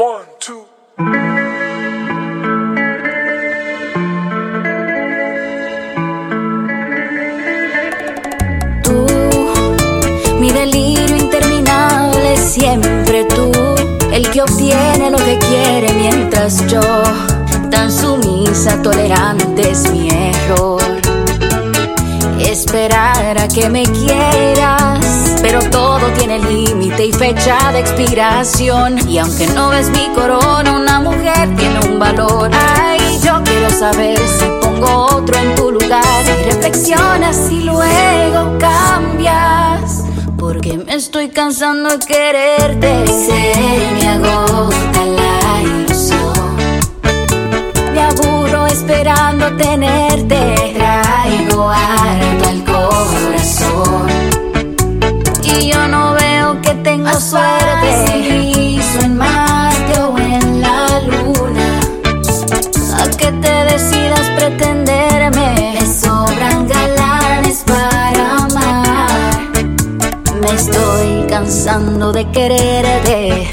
One, two. Tú, mi delirio interminable, siempre tú, el que obtiene lo que quiere mientras yo, tan sumisa, tolerante es mi error. Esperar a que me quieras, pero todo tiene límite y fecha de expiración. Y aunque no ves mi corona, una mujer tiene un valor. Ay, yo quiero saber si pongo otro en tu lugar. Y reflexionas y luego cambias, porque me estoy cansando de quererte. Se me agota la ilusión, me aburro esperando tenerte. Traigo harto al corazón y yo no veo que tengo suerte. Piso en Marte o en la luna, a que te decidas pretenderme. Me sobran galanes para amar, me estoy cansando de quererte.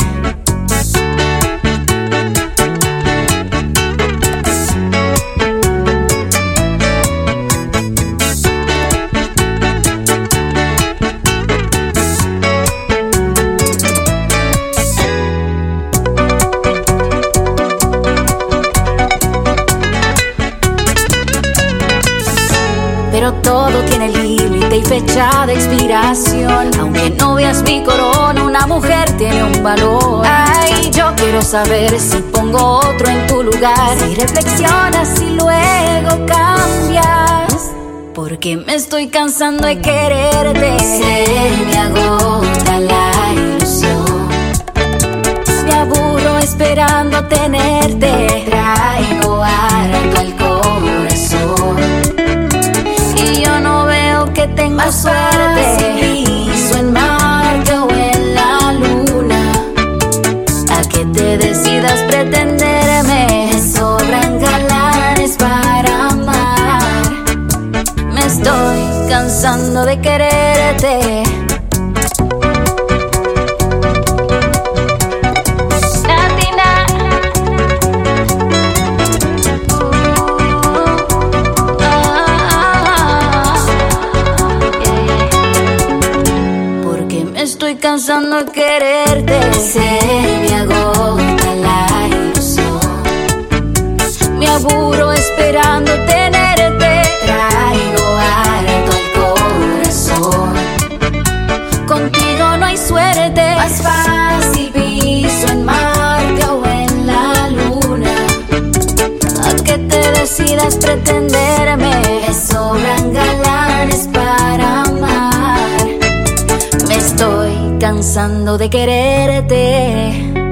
Pero todo tiene límite y fecha de expiración. Aunque no veas mi corona, una mujer tiene un valor. Ay, yo quiero saber si pongo otro en tu lugar. Si reflexionas y luego cambias, porque me estoy cansando de quererte. Se me agota la ilusión, me aburro esperando tenerte. Traigo harto al corazón y yo no veo que tengo suerte. Piso en Marte o en la luna, a que te decidas pretenderme. Me sobran galanes para amar, me estoy cansando de quererte. Estoy cansando de quererte. Se me agota la ilusión, me aburro esperando tenerte. Traigo harto al corazón, contigo no hay suerte. Más fácil piso en Marte o en la luna, a que te decidas pretenderme. Me sobran galanes para amar, me estoy cansando de quererte.